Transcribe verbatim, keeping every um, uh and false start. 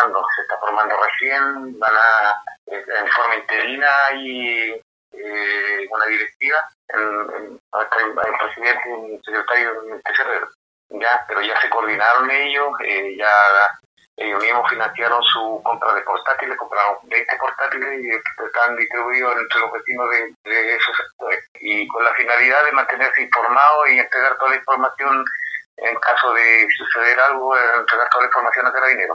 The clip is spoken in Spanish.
formando, se está formando recién, van a, en forma interina y eh, una directiva, el, el, el presidente y el secretario del Ministerio, ya, pero ya se coordinaron ellos, eh, ya ellos mismos financiaron su compra de portátiles, compraron veinte portátiles y están distribuidos entre los vecinos de, de esos sectores, y con la finalidad de mantenerse informados y entregar toda la información en caso de suceder algo, entregar toda la información a Carabineros.